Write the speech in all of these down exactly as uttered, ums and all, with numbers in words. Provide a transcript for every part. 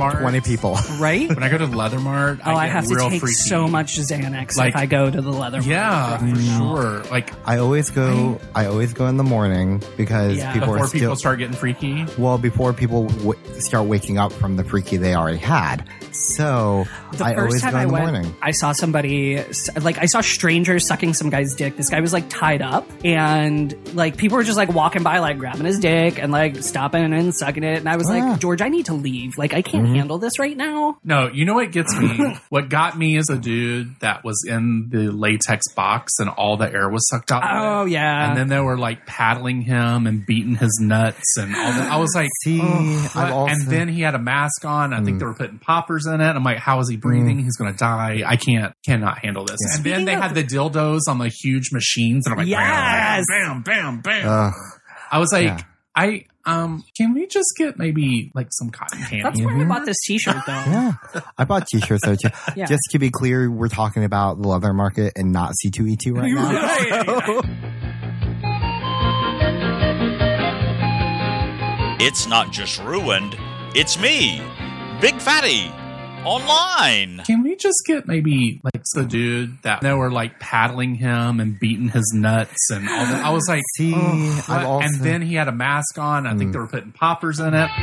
Mart, twenty people. Right? when I go to the Leather Mart, Oh, I, I get have to real take freaky. so much Xanax Like- if I go to the leather. Yeah, market. for sure. Like I always go. I always go in the morning because Yeah. people before are still. people start getting freaky. well, before people w- start waking up from the freaky they already had. So The I first always time go I in the went, morning. I saw somebody, like, I saw strangers sucking some guy's dick. This guy was, like, tied up, and, like, people were just, like, walking by, like, grabbing his dick and, like, stopping and sucking it. And I was Ah. like, George, I need to leave. Like, I can't Mm-hmm. handle this right now. No, you know what gets me? What got me is a dude that was in the latex box and all the air was sucked out. Oh, yeah. And then they were like paddling him and beating his nuts and all that. I was like, See, oh, I've what? also- And then he had a mask on. I think they were putting poppers in it. I'm like, how is he breathing? He's going to die. I can't, cannot handle this. And then Speaking they of- had the dildos on the huge machines. And I'm like, Yes! bam, bam, bam, bam. Ugh. I was like, Yeah. I, um, can we just get maybe like some cotton candy? That's where I bought this t-shirt, though. Yeah, I bought t-shirts though too. Yeah. Just to be clear, we're talking about the leather market and not C two E two right now. It's not just ruined, it's me, Big Fatty, online. Can we just get maybe like the dude that they were like paddling him and beating his nuts and all that? I was like, See, oh, I've what? also- And then he had a mask on. I think they were putting poppers in it.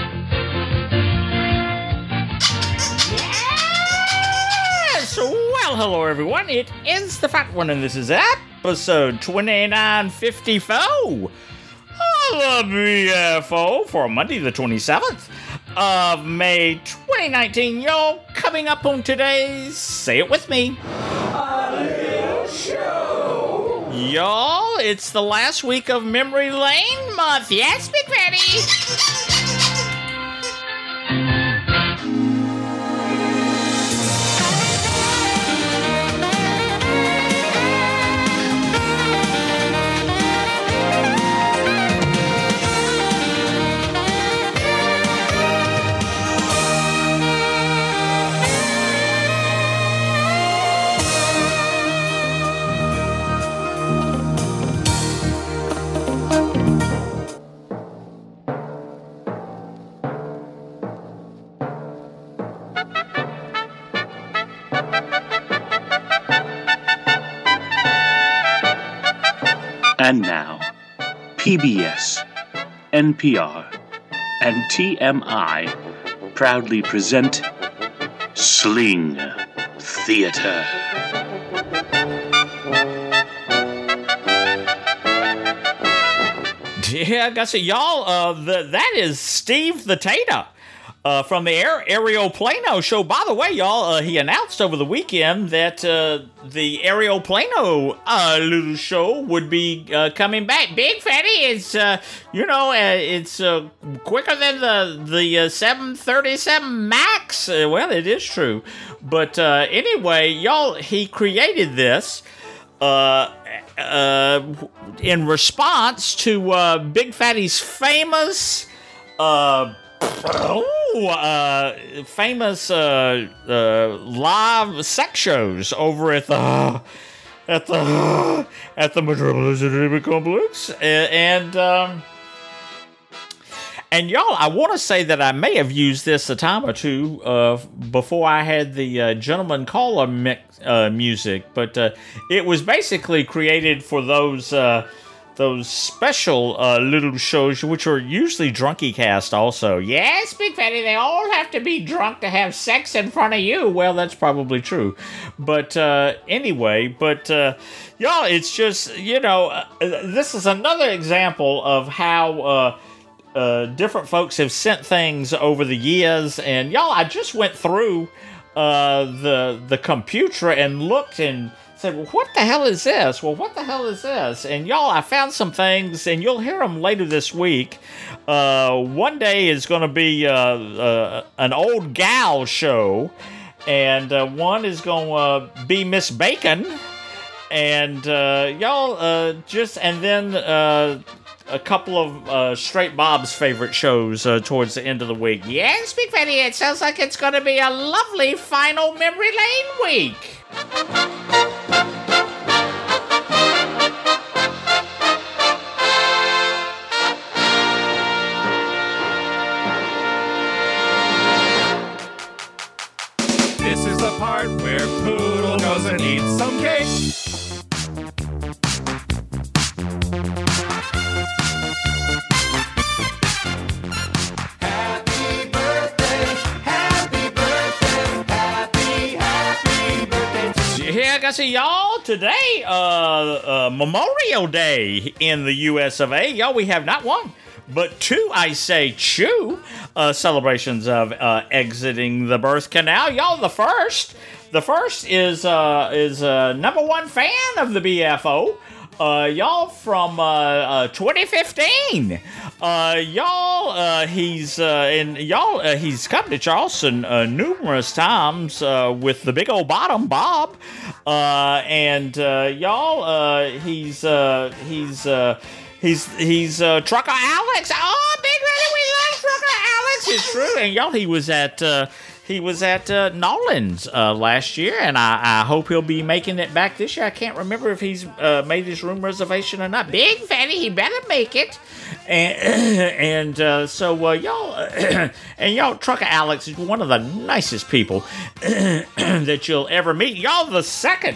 Yes! Well, hello everyone. It is the Fat One, and this is episode twenty-nine fifty-four of the B F O for Monday the twenty-seventh of May twenty nineteen. Yo, coming up on today's Say It With Me. Y'all, it's the last week of Memory Lane month. Yes, Big Fatty. And now, P B S, N P R, and T M I proudly present Sling Theater. Yeah, I got you. Y'all, uh, the, that is Steve the Tater uh, from the Air, Ariel Plano show. By the way, y'all, uh, he announced over the weekend that uh, the Ariel Plano uh, little show would be uh, coming back. Big Fatty, it's, uh, you know, uh, it's uh, quicker than the, the uh, seven thirty-seven Max. Uh, well, it is true. But uh, anyway, y'all, he created this. Uh, uh, in response to uh, Big Fatty's famous, uh, oh, uh, famous uh, uh, live sex shows over at the at the at the Metropolis Entertainment Complex, and. Um, And y'all, I want to say that I may have used this a time or two uh, before I had the uh, Gentleman Caller mix, uh, music, but uh, it was basically created for those uh, those special uh, little shows, which are usually Drunky Cast also. Yes, Big Fatty, they all have to be drunk to have sex in front of you. Well, that's probably true. But uh, anyway, but uh, y'all, it's just, you know, uh, this is another example of how... Uh, Uh, different folks have sent things over the years, and y'all, I just went through uh, the the computer and looked and said, well, what the hell is this? Well, what the hell is this? And y'all, I found some things, and you'll hear them later this week. Uh, one day is going to be uh, uh, an old gal show, and uh, one is going to be Miss Bacon, and uh, y'all uh, just, and then... Uh, a couple of uh, Straight Bob's favorite shows uh, towards the end of the week. Yes, Big Fatty, it sounds like it's going to be a lovely final Memory Lane week. Gussie, y'all. Today, uh, uh, Memorial Day in the U S of A. Y'all, we have not one, but two, I say, two uh, celebrations of uh, exiting the birth canal. Y'all, the first, the first is uh, is uh, number one fan of the B F O. Uh, y'all from uh, uh, twenty fifteen. Uh, y'all, uh, he's uh, and y'all, uh, he's come to Charleston uh, numerous times uh, with the big old bottom, Bob. Uh, and uh, y'all, uh, he's uh, he's uh, he's he's uh, Trucker Alex. Oh, Big Ready, we love Trucker Alex. It's true. And y'all, he was at. Uh, He was at uh, Nolan's uh, last year, and I, I hope he'll be making it back this year. I can't remember if he's uh, made his room reservation or not. Big fatty, he better make it. And, and uh, so uh, y'all, and y'all, Trucker Alex is one of the nicest people that you'll ever meet. Y'all, the second.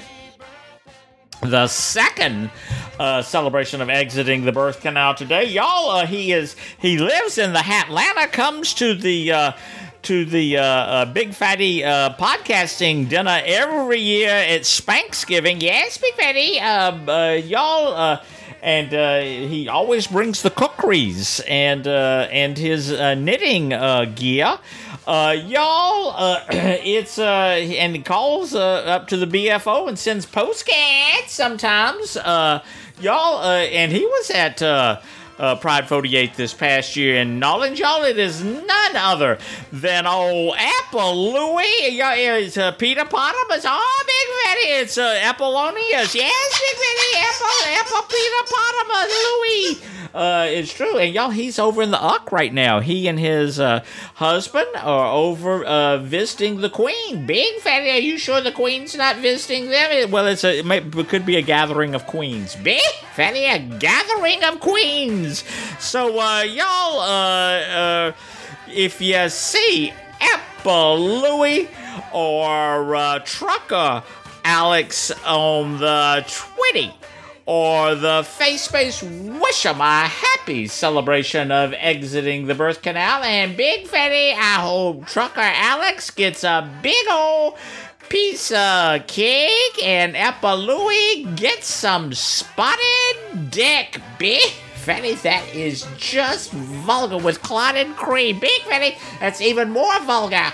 The second uh, celebration of exiting the birth canal today, y'all. Uh, he is he lives in the Hatlanta. Comes to the uh, to the uh, uh, Big Fatty uh, podcasting dinner every year at Spanksgiving. Yes, Big Fatty, uh, uh, y'all. Uh, And uh, he always brings the cookeries and uh, and his uh, knitting uh, gear. Uh, y'all, uh, it's uh, and he calls uh, up to the B F O and sends postcards sometimes. Uh, y'all, uh, and he was at uh, uh, Pride forty-eight this past year in Nolan. Y'all, it is none other than old Apple Louie. Y'all, it's uh, Peter Potamus. Oh, Big Fatty, it's uh, Apollonius. Yes, Big Fatty, Apple, Apple Peter Potamus, Louie. Uh, it's true. And y'all, he's over in the U C right now. He and his uh, husband are over uh, visiting the Queen. Big Fatty, are you sure the Queen's not visiting them? Well, it's a, it, may, it could be a gathering of queens. Big Fatty, a gathering of queens. So, uh, y'all, uh, uh, if you see Apple Louie or uh, Trucker Alex on the Twitty, or the face-based wish 'em a happy celebration of exiting the birth canal. And Big Fatty, I hope Trucker Alex gets a big old piece of cake, and Apple Louie gets some spotted dick. Big Fatty, that is just vulgar with clotted cream. Big Fatty, that's even more vulgar.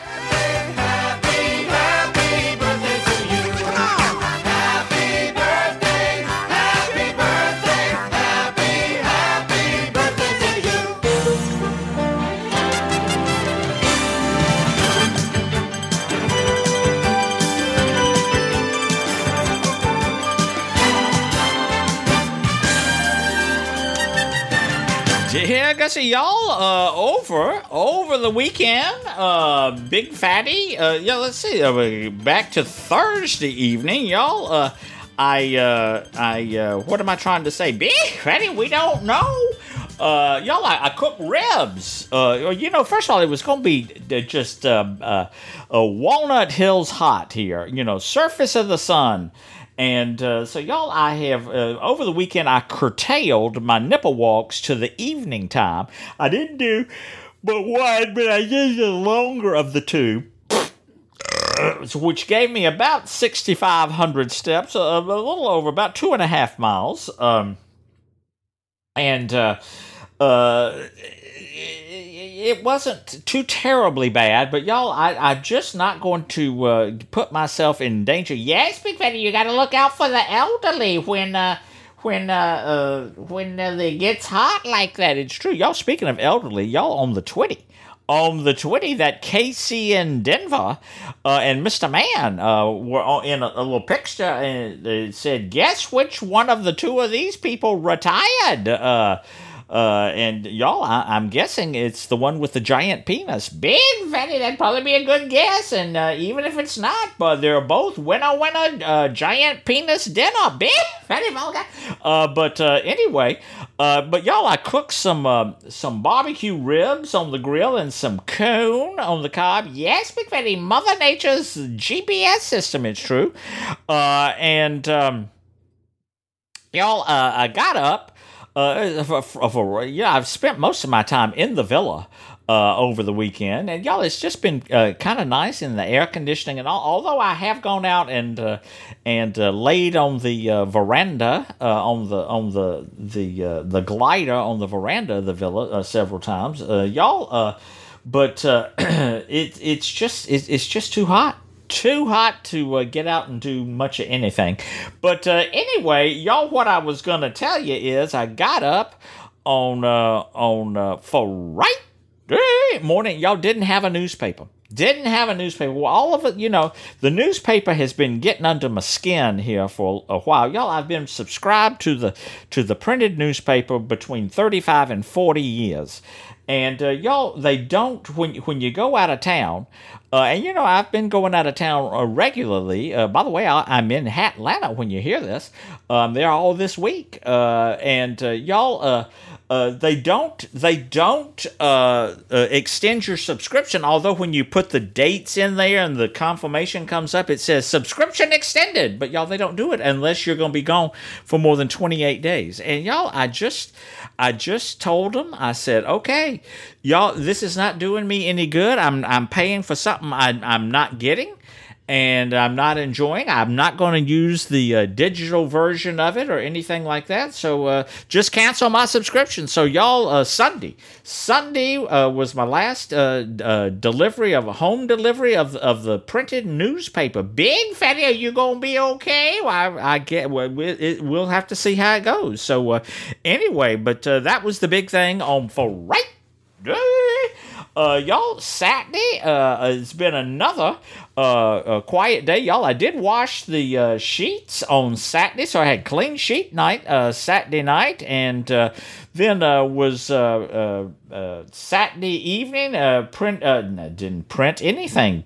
Yeah, Gussie, y'all, uh, over, over the weekend, uh, Big Fatty, uh, yeah, let's see, uh, back to Thursday evening, y'all, uh, I, uh, I, uh, what am I trying to say? Big Fatty, we don't know. Uh, y'all, I, I cooked ribs. Uh, you know, first of all, it was going to be just, uh, uh, uh, Walnut Hills hot here, you know, surface of the sun. And uh, so, y'all, I have, uh, over the weekend, I curtailed my nipple walks to the evening time. I didn't do but one, but I did the longer of the two, which gave me about sixty-five hundred steps, a, a little over, about two and a half miles. Um, and uh, uh, it wasn't too terribly bad, but y'all, I, I'm just not going to uh, put myself in danger. Yes, Big Fatty, you got to look out for the elderly when uh, when uh, uh, when uh, it gets hot like that. It's true. Y'all, speaking of elderly, y'all on the Twitty. On the Twitty, that Casey in Denver uh, and Mister Man uh, were in a, a little picture, and it said, guess which one of the two of these people retired? Uh, Uh, and y'all, I, I'm guessing it's the one with the giant penis. Big Fatty, that'd probably be a good guess. And uh, even if it's not, but they're both winner, winner, uh, giant penis dinner. Big Fatty, vulgar. Uh, but uh, anyway, uh, but y'all, I cooked some uh, some barbecue ribs on the grill and some coon on the cob. Yes, Big Fatty, Mother Nature's G P S system, it's true. Uh, and um, y'all, uh, I got up. Uh, for, for, for, yeah, I've spent most of my time in the villa uh, over the weekend, and y'all, it's just been uh, kind of nice in the air conditioning and all. Although I have gone out and uh, and uh, laid on the uh, veranda, uh, on the on the the uh, the glider on the veranda of the villa uh, several times, uh, y'all. Uh, but uh, it it's just it, it's just too hot. Too hot to uh, get out and do much of anything. But uh, anyway, y'all, what I was going to tell you is I got up on uh, on uh, Friday morning. Y'all didn't have a newspaper. Didn't have a newspaper. Well, all of it, you know, the newspaper has been getting under my skin here for a while. Y'all, I've been subscribed to the to the printed newspaper between thirty-five and forty years. And uh, y'all, they don't, when, when you go out of town, uh, and you know, I've been going out of town uh, regularly. Uh, by the way, I, I'm in Atlanta when you hear this. Um, they're all this week. Uh, and uh, y'all, uh, uh, they don't, they don't uh, uh, extend your subscription. Although when you put the dates in there and the confirmation comes up, it says subscription extended. But y'all, they don't do it unless you're going to be gone for more than twenty-eight days. And y'all, I just, I just told them, I said, okay, y'all, this is not doing me any good. I'm I'm paying for something I, I'm not getting, and I'm not enjoying. I'm not going to use the uh, digital version of it or anything like that. So uh, just cancel my subscription. So y'all, uh, Sunday, Sunday uh, was my last uh, uh, delivery of a home delivery of of the printed newspaper. Big Fatty, are you gonna be okay? Well, I, I get. Well, it, we'll have to see how it goes. So uh, anyway, but uh, that was the big thing on Friday. Uh, y'all, Saturday, uh, it's been another, uh, uh, quiet day. Y'all, I did wash the, uh, sheets on Saturday, so I had clean sheet night, uh, Saturday night, and, uh, then, uh, was, uh, uh, uh Saturday evening, uh, print, uh, no, didn't print anything,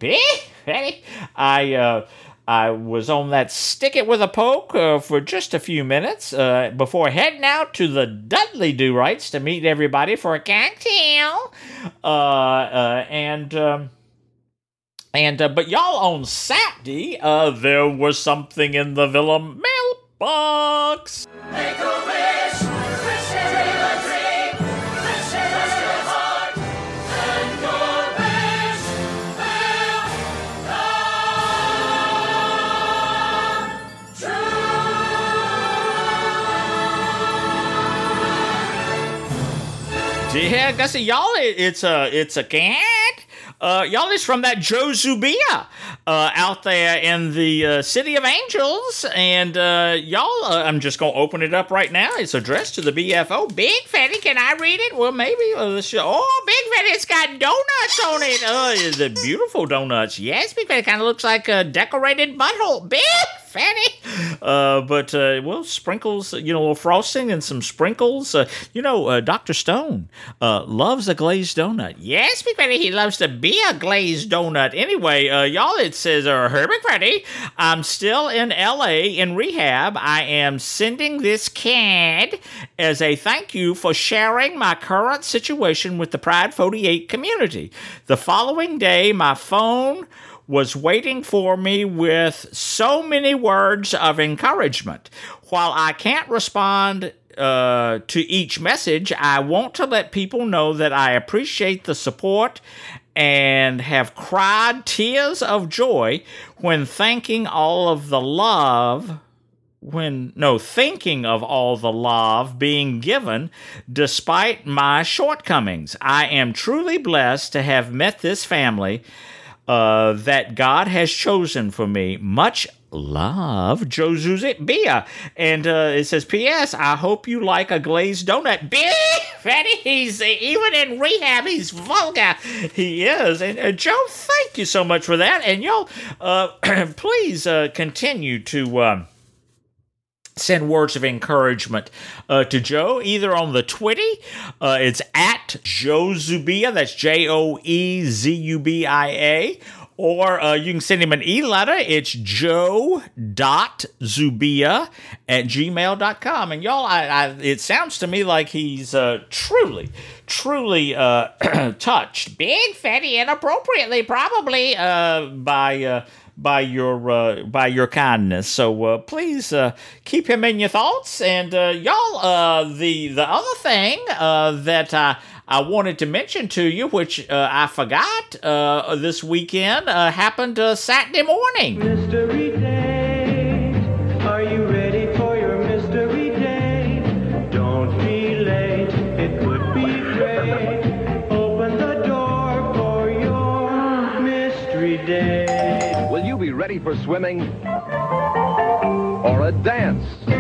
I, uh, I was on that stick it with a poke uh, for just a few minutes uh, before heading out to the Dudley Do-Rights to meet everybody for a cocktail. Uh, uh, and, um, and uh, but y'all, on Saturday, uh, there was something in the Villa mailbox. Make a wish, wish dream a dream, wish trust your heart, and your wish will come true. Yeah, Gussie, y'all, it, it's a it's a cat. Uh, y'all, it's from that Joe Zubia uh, out there in the uh, City of Angels. And uh, y'all, uh, I'm just going to open it up right now. It's addressed to the B F O. Big Fatty, can I read it? Well, maybe. Uh, oh, Big Fatty, it's got donuts on it. Oh, the beautiful donuts. Yes, Big Fatty, kind of looks like a decorated butthole. Big Fatty. Uh, but, uh, well, sprinkles, you know, a little frosting and some sprinkles. Uh, you know, uh, Doctor Stone uh, loves a glazed donut. Yes, Big Fatty, he loves to be a glazed donut. Anyway, uh, y'all, it says, uh, hey, Big Fatty, I'm still in L A in rehab. I am sending this card as a thank you for sharing my current situation with the Pride forty-eight community. The following day, my phone was waiting for me with so many words of encouragement. While I can't respond uh, to each message, I want to let people know that I appreciate the support and have cried tears of joy when thanking all of the love when no thinking of all the love being given despite my shortcomings. I am truly blessed to have met this family Uh, that God has chosen for me. Much love, Joe Zubia. And uh, it says, P S I hope you like a glazed donut. Big Fatty, he's uh, even in rehab, he's vulgar. He is. And uh, Joe, thank you so much for that. And y'all, uh, please uh, continue to Uh, send words of encouragement uh, to Joe, either on the Twitty, uh, it's at Joe Zubia, that's J O E Z U B I A, or uh, you can send him an e-letter, it's joe.zubia at gmail dot com. And y'all, I, I, it sounds to me like he's uh, truly, truly uh, touched, Big Fatty, inappropriately, probably, uh, by... Uh, by your uh, by your kindness. So uh, please uh, keep him in your thoughts. And uh, y'all, uh, the the other thing uh, that I I wanted to mention to you, which uh, I forgot uh, this weekend, uh, happened uh, Saturday morning. Mystery date. Are you ready for your mystery date? Don't be late. It would be great. Open the door for your mystery date. Will you be ready for swimming or a dance?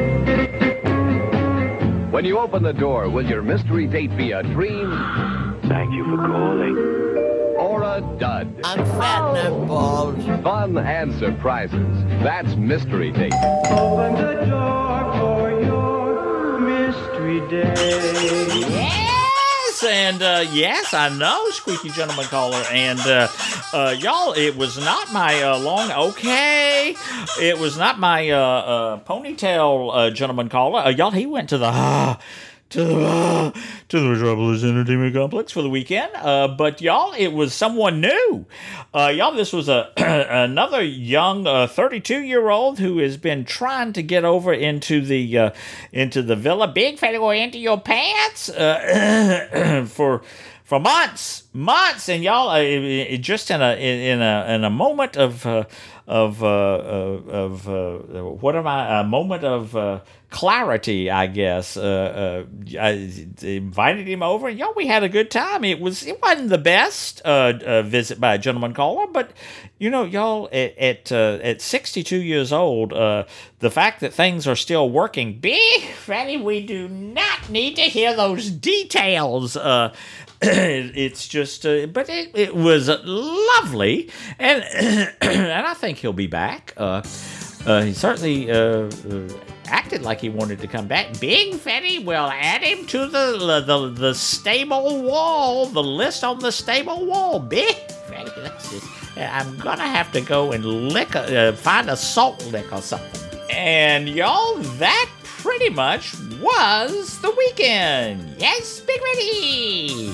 When you open the door, will your mystery date be a dream? Thank you for calling. Or a dud? I'm fat and I'm bald. Fun and surprises. That's Mystery Date. Open the door for your mystery date. Yes, and uh, yes, I know, Squeaky Gentleman Caller, and uh, uh, y'all, it was not my uh, long, okay, it was not my uh, uh, ponytail uh, Gentleman Caller. Uh, y'all, he went to the, uh, to the, uh, to the Metropolis Entertainment Complex for the weekend, uh, but y'all, it was someone new. Uh, y'all, this was a another young uh, thirty-two-year-old who has been trying to get over into the uh, into the villa. Big Fatty, go into your pants uh, for for months, months, and y'all, uh, it, it just in a in a in a moment of uh, of uh, of uh, what am I? A moment of uh, clarity, I guess. Uh, uh, I invited him over, and y'all, we had a good time. It was it wasn't the best uh, uh, visit by a gentleman caller, but you know, y'all, at at, uh, at sixty-two years old, uh, the fact that things are still working, Big Fatty, we do not need to hear those details. Uh, it's just, uh, but it, it was lovely, and and I think he'll be back. Uh, uh, he certainly uh, uh, acted like he wanted to come back. Big Fatty, well, add him to the the the stable wall, the list on the stable wall. Big Fatty, that's just, I'm gonna have to go and lick, a, uh, find a salt lick or something. And y'all, that pretty much was the weekend. Yes, Big Ready.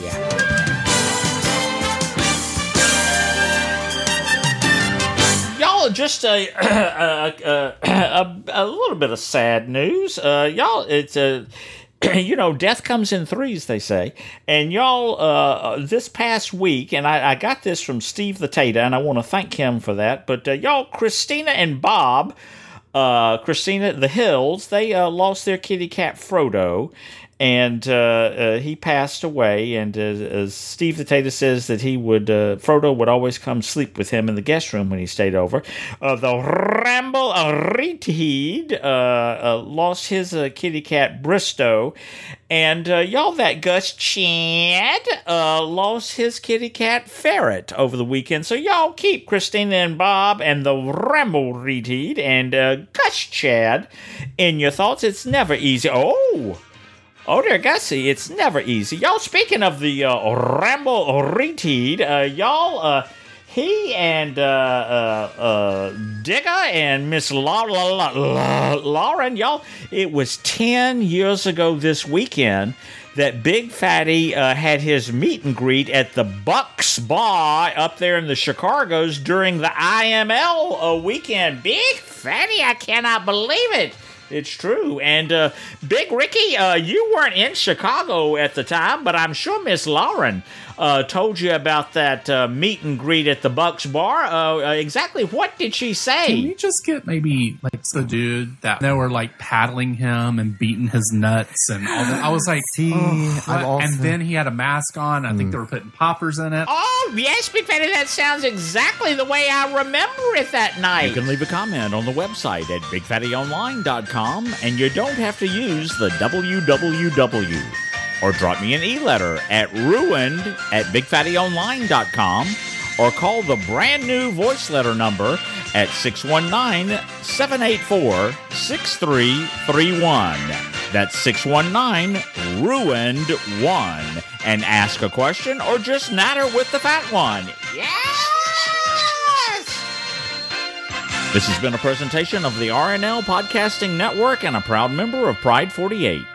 Y'all, just a a, a, a a little bit of sad news. Uh, y'all, it's a. You know, death comes in threes, they say. And y'all, uh, this past week, and I, I got this from Steve the Tater, and I want to thank him for that. But uh, y'all, Christina and Bob, uh, Christina the Hills, they uh, lost their kitty cat Frodo, and uh, uh, he passed away. And uh, as Steve the Tater says that he would, uh, Frodo would always come sleep with him in the guest room when he stayed over. Uh, the Ramble Reedheed uh, uh, lost his uh, kitty cat Bristow, and uh, y'all, that Gus Chad uh, lost his kitty cat Ferret over the weekend. So y'all keep Christina and Bob and the Ramble Reedheed and uh, Gus Chad in your thoughts. It's never easy. Oh. Oh, dear Gussie, it's never easy. Y'all, speaking of the uh, Ramble Reedheed, uh, y'all, uh, he and uh, uh, uh, Digger and Miss La- La- La- La- Lauren, y'all, it was ten years ago this weekend that Big Fatty uh, had his meet and greet at the Bucks Bar up there in the Chicago's during the I M L uh, weekend. Big Fatty, I cannot believe it. It's true. And uh, Big Ricky, uh, you weren't in Chicago at the time, but I'm sure Miss Lauren uh, told you about that uh, meet and greet at the Bucks Bar. Uh, uh, exactly what did she say? Can we just get maybe like the dude that they were like paddling him and beating his nuts and all that? I was like, See, oh, I've also- and then he had a mask on. I think they were putting poppers in it. Oh, yes, Big Fatty, that sounds exactly the way I remember it that night. You can leave a comment on the website at big fatty online dot com, and you don't have to use the W W W. Or drop me an e-letter at ruined at big fatty online dot com, or call the brand new voice letter number at six one nine, seven eight four, six three three one. That's six one nine, ruined one. And ask a question or just natter with the fat one. Yes! This has been a presentation of the R N L Podcasting Network and a proud member of Pride forty-eight.